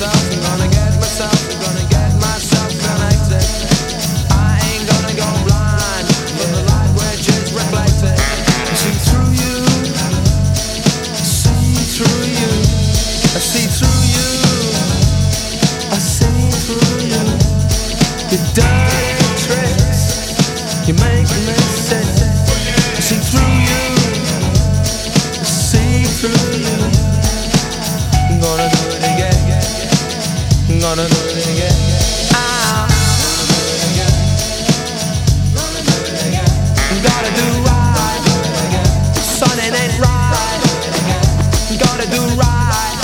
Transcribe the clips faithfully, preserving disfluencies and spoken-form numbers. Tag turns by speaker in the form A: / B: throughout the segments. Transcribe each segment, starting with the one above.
A: myself, I'm gonna get myself, I'm gonna get myself connected. I ain't gonna go blind for the light which is reflected. I see through you, I see through you, I see through you, I see through you. Your dirty tricks, you make me sick. I see through you, I see through you. I'm gonna do it again, I'm gonna do it again. Ah. Gotta do right, son, it ain't right. Gotta do right.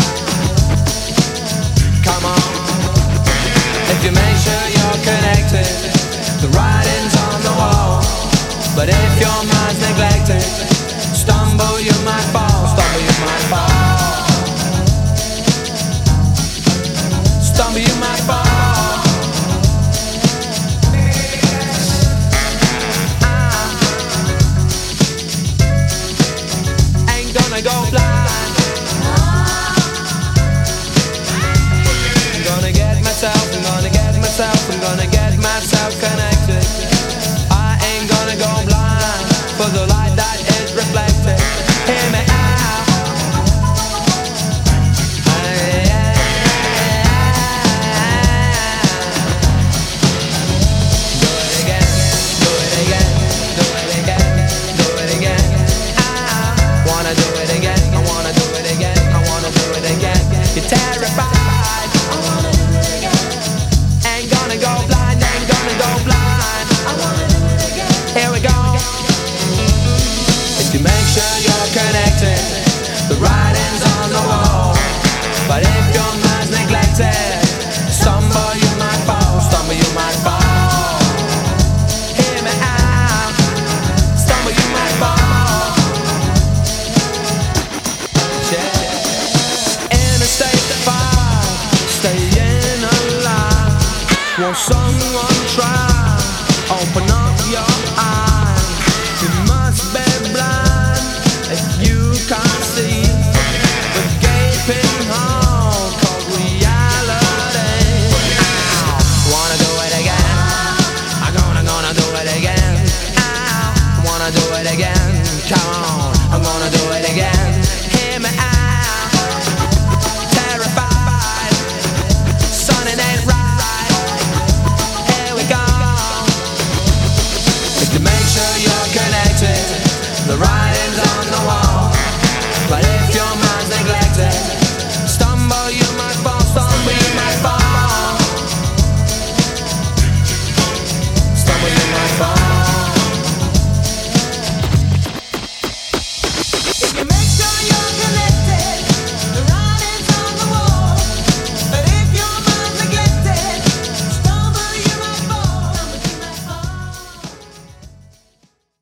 A: Come on, if you make sure you're connected, the writing's on the wall. But if your mind's neglected, stumble you might fall, stumble you might fall, stumble you might fall. Go blind. I'm gonna get myself, I'm gonna get myself, I'm gonna get myself connected. I ain't gonna go blind for the light that is reflected. Hear me out. Do it again, do it again, do it again, do it again. I wanna do it. You're terrified. I wanna do it again. Ain't gonna go blind, ain't gonna go blind. I wanna do it again. Here we go. If you make sure you're connected, the writing's on the wall. But if your mind's neglected, stumble you might fall, stumble you might fall. Hear me out. Stumble you might fall. Yeah. Staying alive. Won't someone try? Open